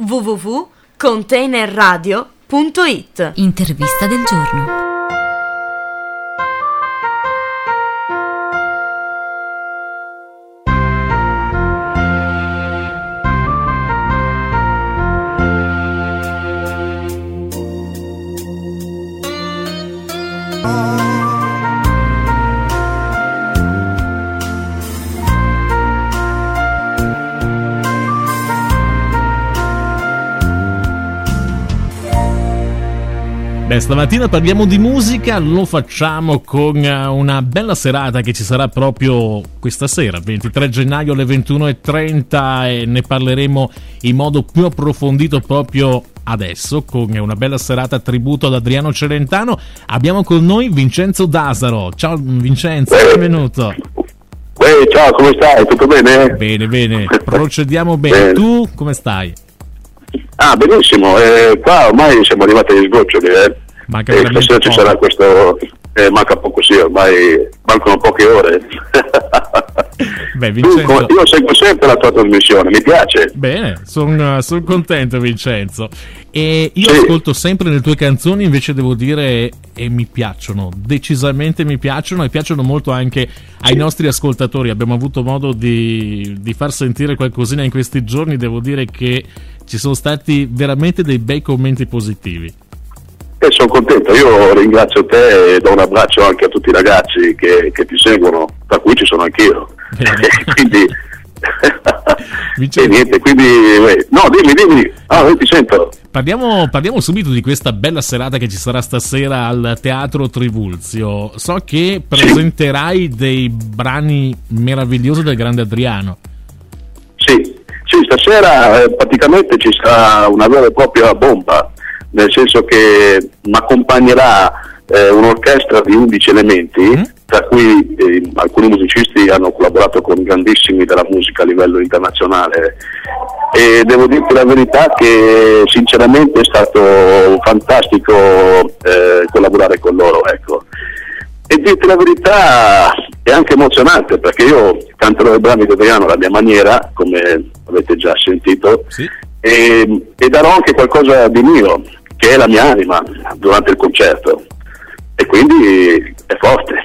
www.containerradio.it. Intervista del giorno. Stamattina parliamo di musica, lo facciamo con una bella serata che ci sarà proprio questa sera, 23 gennaio alle 21:30, e ne parleremo in modo più approfondito proprio adesso, con una bella serata tributo ad Adriano Celentano. Abbiamo con noi Vincenzo D'Asaro. Ciao Vincenzo, benvenuto. Ciao, come stai? Tutto bene? Bene, procediamo bene. Tu come stai? Benissimo, qua ormai siamo arrivati agli sgoccioli, Manca stasera ci sarà questo, manca poco, sì, ormai mancano poche ore. Vincenzo, io seguo sempre la tua trasmissione, mi piace. Bene, sono contento Vincenzo, e io ascolto sempre le tue canzoni, invece devo dire, e mi piacciono, decisamente mi piacciono, e piacciono molto anche ai nostri ascoltatori. Abbiamo avuto modo di far sentire qualcosina in questi giorni, devo dire che ci sono stati veramente dei bei commenti positivi. Sono contento, io ringrazio te e do un abbraccio anche a tutti i ragazzi che ti seguono, tra cui ci sono anch'io. Quindi niente, quindi no, dimmi, io ti sento. Parliamo subito di questa bella serata che ci sarà stasera al Teatro Trivulzio. So che presenterai dei brani meravigliosi del grande Adriano. Sì, stasera praticamente ci sarà una vera e propria bomba, nel senso che mi accompagnerà un'orchestra di 11 elementi, tra cui alcuni musicisti hanno collaborato con grandissimi della musica a livello internazionale, e devo dirti la verità che sinceramente è stato fantastico collaborare con loro, ecco. E dirti la verità è anche emozionante, perché io canterò i brani di Adriano alla mia maniera, come avete già sentito, sì. E darò anche qualcosa di mio, che è la mia anima, durante il concerto, e quindi è forte.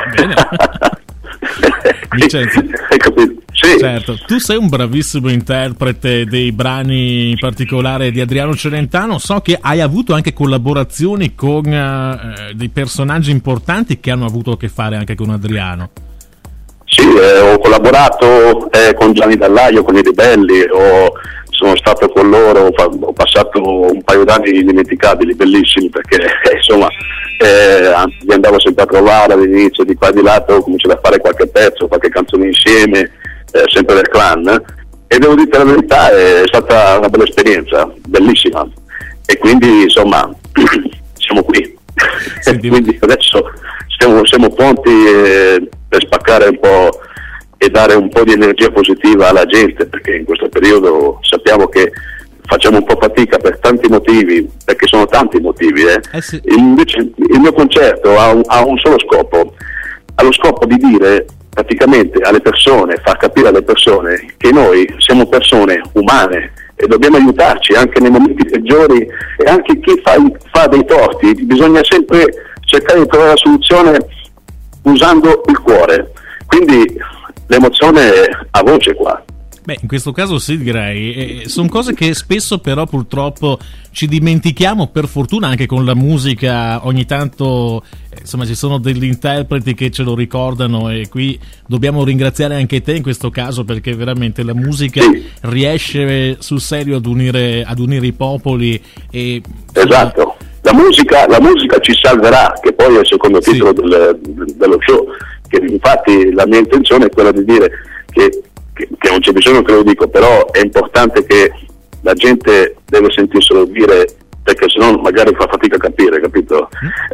Vincenzo, hai capito? Sì. Certo, tu sei un bravissimo interprete dei brani, in particolare di Adriano Celentano. So che hai avuto anche collaborazioni con dei personaggi importanti che hanno avuto a che fare anche con Adriano. Sì, ho collaborato con Gianni Dallaio, con i Ribelli, sono stato con loro, ho passato un paio d'anni indimenticabili, bellissimi, perché insomma li andavo sempre a trovare all'inizio, di qua e di là, ho cominciato a fare qualche pezzo, qualche canzone insieme, sempre del clan, e devo dire la verità, è stata una bella esperienza, bellissima, e quindi insomma siamo qui. Quindi adesso siamo pronti per spaccare un po' e dare un po' di energia positiva alla gente, perché in questo periodo sappiamo che facciamo un po' fatica per tanti motivi, perché sono tanti motivi. Sì. Invece il mio concerto ha un solo scopo, ha lo scopo di dire praticamente alle persone, far capire alle persone che noi siamo persone umane e dobbiamo aiutarci anche nei momenti peggiori, e anche chi fa dei torti, bisogna sempre cercare di trovare la soluzione usando il cuore, quindi l'emozione a voce qua. In questo caso sì, direi. Sono cose che spesso però purtroppo ci dimentichiamo, per fortuna anche con la musica ogni tanto insomma ci sono degli interpreti che ce lo ricordano, e qui dobbiamo ringraziare anche te in questo caso, perché veramente la musica riesce sul serio ad unire i popoli. Esatto, la musica ci salverà, che poi è il secondo titolo dello show, che infatti la mia intenzione è quella di dire che non c'è bisogno che lo dico, però è importante che la gente deve sentirselo dire, perché sennò magari fa fatica a capire, capito?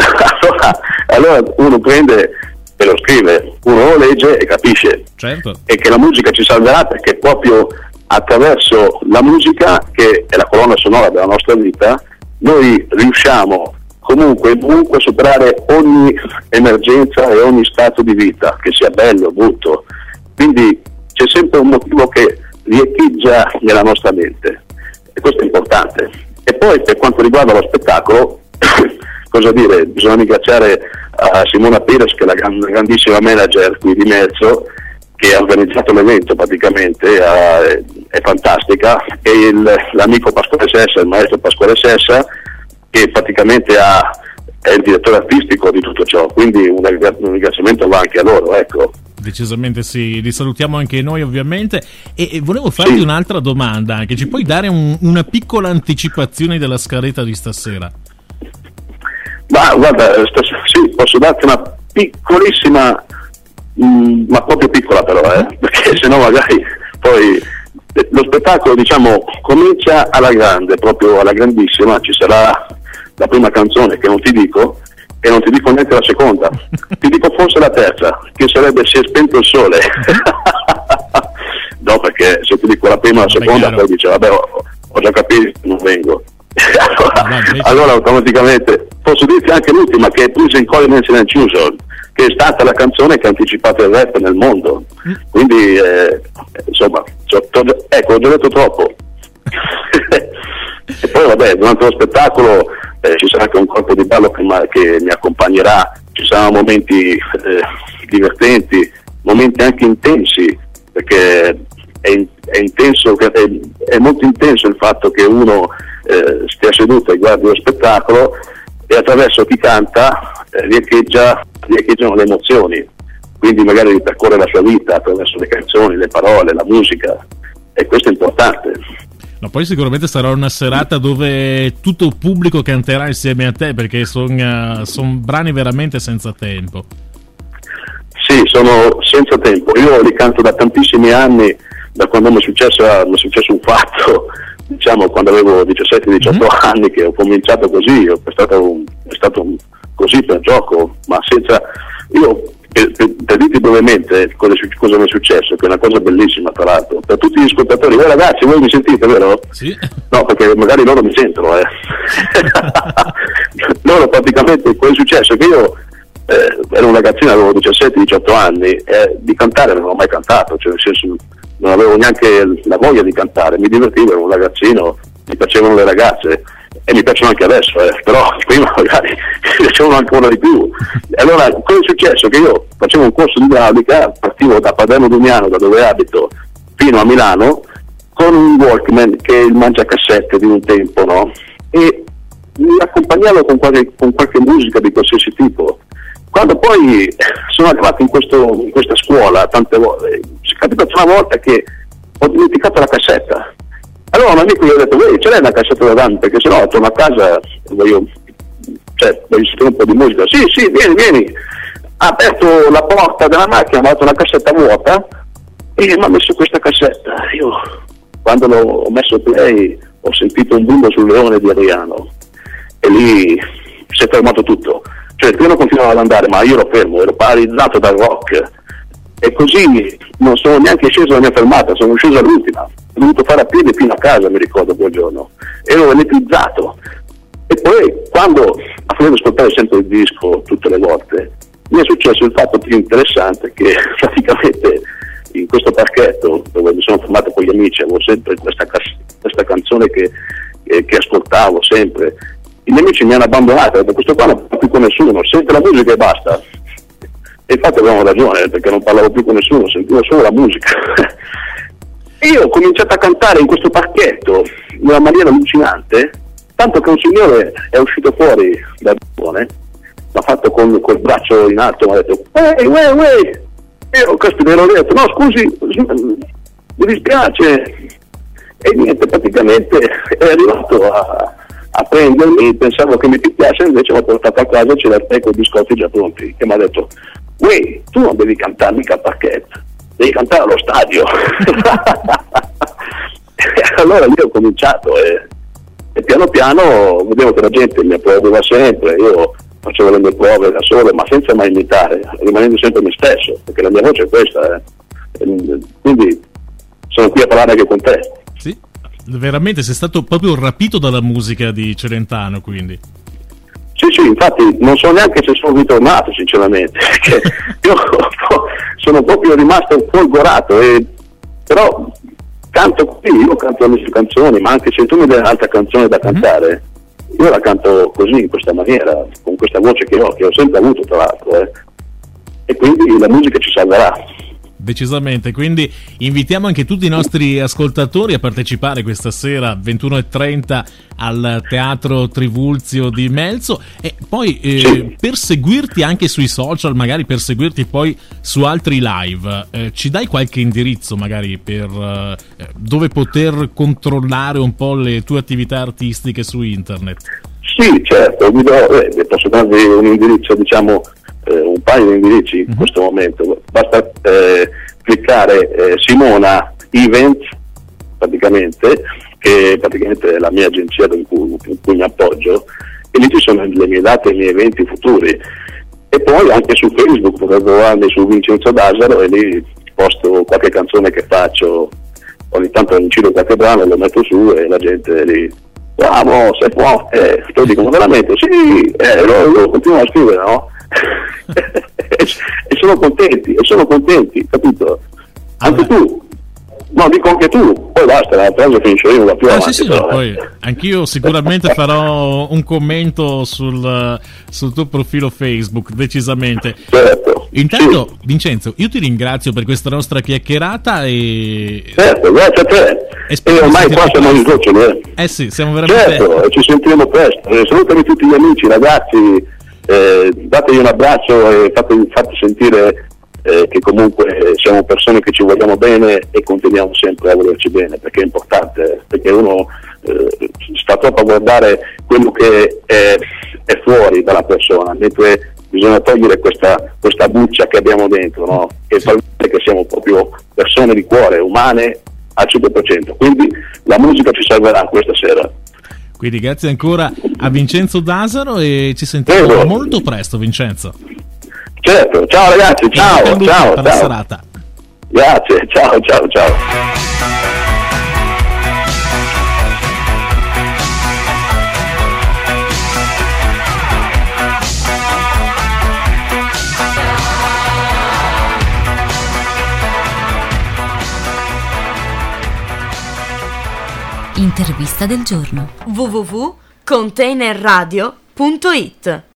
Allora uno prende e lo scrive, uno lo legge e capisce. Certo. E che la musica ci salverà, perché proprio attraverso la musica, che è la colonna sonora della nostra vita, noi riusciamo comunque a superare ogni emergenza e ogni stato di vita, che sia bello o brutto. Quindi c'è sempre un motivo che riecheggia nella nostra mente, e questo è poi per quanto riguarda lo spettacolo, cosa dire, bisogna ringraziare a Simona Pires, che è la grandissima manager qui di mezzo, che ha organizzato l'evento praticamente, è fantastica, e l'amico Pasquale Sessa, il maestro Pasquale Sessa, che praticamente è il direttore artistico di tutto ciò, quindi un ringraziamento va anche a loro, ecco. Decisamente sì, li salutiamo anche noi ovviamente, e volevo farti un'altra domanda, che ci puoi dare una piccola anticipazione della scaletta di stasera? Ma guarda, sì, posso darti una piccolissima, ma proprio piccola però, perché sennò magari poi lo spettacolo, diciamo, comincia alla grande, proprio alla grandissima. Ci sarà la prima canzone, che non ti dico, e non ti dico neanche la seconda, ti dico forse la terza, che sarebbe Si è spento il sole. No, perché se ti dico la prima o la seconda, poi dice vabbè, ho già capito, non vengo. allora automaticamente posso dirti anche l'ultima, che è Please in Coordinates and Choose, che è stata la canzone che ha anticipato il rap nel mondo, quindi insomma ecco, ho già detto troppo. E poi vabbè, durante lo spettacolo ci sarà anche un corpo di ballo che mi accompagnerà, ci saranno momenti divertenti, momenti anche intensi, perché è intenso, è molto intenso il fatto che uno stia seduto e guardi lo spettacolo, e attraverso chi canta riecheggiano le emozioni, quindi magari ripercorre la sua vita attraverso le canzoni, le parole, la musica, e questo è importante. No, poi sicuramente sarà una serata dove tutto il pubblico canterà insieme a te, perché sono brani veramente senza tempo. Sì, sono senza tempo, io li canto da tantissimi anni, da quando mi è successo un fatto, diciamo quando avevo 17-18 anni, che ho cominciato così, è stato così per gioco, ma senza... Io, per dirti brevemente cosa mi è successo, che è una cosa bellissima tra l'altro, per tutti gli ascoltatori, ragazzi, voi mi sentite, vero? Sì. No, perché magari loro mi sentono, Loro praticamente, cosa è successo? Che io ero un ragazzino, avevo 17-18 anni, di cantare non ho mai cantato, cioè nel senso non avevo neanche la voglia di cantare, mi divertivo, ero un ragazzino, mi piacevano le ragazze, e mi piacciono anche adesso, però prima magari mi piacevano ancora di più. E allora cosa è successo? Che io facevo un corso di idraulica, partivo da Paderno Dumiano, da dove abito, fino a Milano, con un Walkman, che è il mangiacassette di un tempo, no? E mi accompagnavo con qualche musica di qualsiasi tipo. Quando poi sono arrivato in questa scuola, tante volte, è capitato una volta che ho dimenticato la cassetta. Allora un amico gli ha detto: ce l'hai una cassetta da danza? Perché sennò torno a casa, voglio sentire un po' di musica. Sì, vieni. Ha aperto la porta della macchina, mi ha dato una cassetta vuota e mi ha messo questa cassetta. Io, quando ho messo play, ho sentito un bullo sul leone di Adriano, e lì si è fermato tutto. Cioè il treno continuava ad andare, ma io ero fermo, ero paralizzato dal rock, e così non sono neanche sceso alla mia fermata, sono sceso all'ultima, ho dovuto fare a piedi fino a casa, mi ricordo quel giorno, ero elettrizzato. E poi quando a furia di ascoltare sempre il disco tutte le volte, mi è successo il fatto più interessante, che praticamente in questo parchetto dove mi sono fermato con gli amici avevo sempre questa canzone che ascoltavo sempre. I miei amici mi hanno abbandonato, da questo qua non parlo più con nessuno, sente la musica e basta. E infatti avevano ragione, perché non parlavo più con nessuno, sentivo solo la musica. E io ho cominciato a cantare in questo parchetto in una maniera allucinante, tanto che un signore è uscito fuori dal balcone, mi ha fatto col braccio in alto, mi ha detto "Uè". Io caspita, ero detto "No, scusi, mi dispiace". E niente, praticamente è arrivato a prendermi, pensavo che mi picchiasse, invece mi ha portato a casa, c'era il tè con i biscotti già pronti, che mi ha detto "Uè, tu non devi cantare mica a parquet, devi cantare allo stadio". E allora lì ho cominciato e piano piano vedevo che la gente mi applaudeva sempre, io facevo le mie prove da solo, ma senza mai imitare, rimanendo sempre me stesso, perché la mia voce è questa, quindi sono qui a parlare anche con te. Sì, veramente sei stato proprio rapito dalla musica di Celentano, quindi. Sì, infatti non so neanche se sono ritornato, sinceramente, perché io sono proprio rimasto folgorato, però canto qui, io canto le sue canzoni, ma anche se tu mi dai un'altra canzone da cantare, io la canto così, in questa maniera, con questa voce che ho sempre avuto tra l'altro, e quindi la musica ci salverà. Decisamente, quindi invitiamo anche tutti i nostri ascoltatori a partecipare questa sera 21:30 al Teatro Trivulzio di Melzo, e poi per seguirti anche sui social, magari per seguirti poi su altri live, ci dai qualche indirizzo magari per dove poter controllare un po' le tue attività artistiche su internet? Sì, certo, posso darvi un indirizzo, diciamo un paio di indirizzi in questo momento. Basta cliccare Simona Events, praticamente, che praticamente è la mia agenzia in cui mi appoggio, e lì ci sono le mie date e i miei eventi futuri. E poi anche su Facebook potete trovarmi su Vincenzo D'Asaro, e lì posto qualche canzone che faccio, ogni tanto incido qualche brano, lo metto su e la gente lì, bravo, se può, lo dicono veramente, sì, lo continuo a scrivere, no? e sono contenti, capito? Anche tu, no, dico anche tu, poi basta, la frase finisce io, non va più avanti. Sì, però, poi anch'io sicuramente farò un commento sul tuo profilo Facebook, decisamente. Certo. Intanto, sì. Vincenzo, io ti ringrazio per questa nostra chiacchierata e... Certo, grazie a te. E ormai qua siamo in goccioli, sì, siamo veramente... Certo, ci sentiremo presto. Salutami tutti gli amici, ragazzi, dategli un abbraccio e fate sentire che comunque siamo persone che ci vogliamo bene e continuiamo sempre a volerci bene, perché è importante, perché uno sta troppo a guardare quello che è fuori dalla persona, mentre bisogna togliere questa buccia che abbiamo dentro, no? E far vedere che siamo proprio persone di cuore, umane al 100%. Quindi la musica ci salverà questa sera. Quindi grazie ancora a Vincenzo D'Asaro e ci sentiamo molto presto, Vincenzo. Certo, ciao ragazzi, ciao. Per la serata. Grazie, ciao. Intervista del giorno. www.containerradio.it